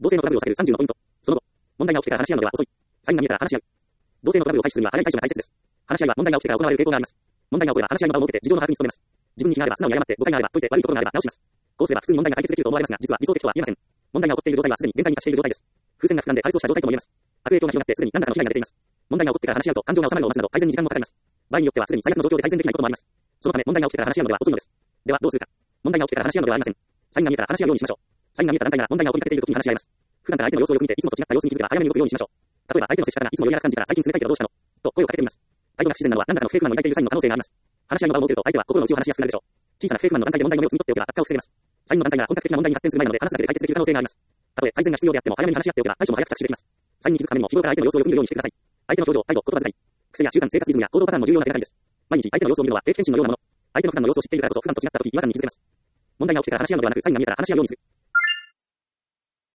同性のトラブルを避ける30のポイント。その後、問題が起きてから話し合うのでは遅い。サインが見えたら話し合う。同性のトラブルを回避するには早い対処が大切です。話し合いは問題が起きてから行われる傾向があります。問題が起これば話し合いの場を設けて事情の把握に努めます。自分に非があれば素直に謝って誤解があれば解いて悪いところがあれば直します。こうすれば普通に問題が解決できると思われますが、実は理想的とは言えません。問題が起こっている状態はすでに限界に達している状態です。風船が膨らんで破裂した状態とも言えます。悪影響が広がってすでに何らかの被害が出ています。問題が起こってから話し合うと感情が収まるのを待つなど改善に時間もかかります。場合によってはすでに最悪の状況で改善できないこともあります。そのため問題が起きてから話し合うのでは遅いのです。ではどうするか。問題が起きてから話し合うのではありません。サインが見えたら話し合うようにしましょう。サインが見えた段階なら問題が起こりかけている時に話し合います。普段から相手の様子をよく見ていつもと違った様子に気づけば早めに動くようにしましょう。例えば相手の接し方がいつもより楽感じたら最近冷たいけどどうしたのと声をかけてみます。態度が不自然なのは何らかの不平不満を抱いているサインの可能性があります。話し合いの場を設けると相手は心の内を話しやすくなるでしょう。小さな不平不満の段階で問題の目を摘み取っておけば悪化を防げます。サインの段階なら本格的な問題に発展する前なので話すだけで解決できる可能性があります。たとえ改善が必要であっても早めに話し合っておけば対処も早く着手できます。サインに気づくためにも日頃から相手の様子をよく見るようにしてください。相手の表情、態度、言葉遣い、癖や習慣、生活リズムや行動パターンも重要な手がかりです。毎日相手の様子を見るのは定期検診のようなもの。相手の普段の様子を知っているからこそ普段と違った時違和感に気づけます。問題が起きてから話し合うのではなくサインが見えたら話し合うようにする。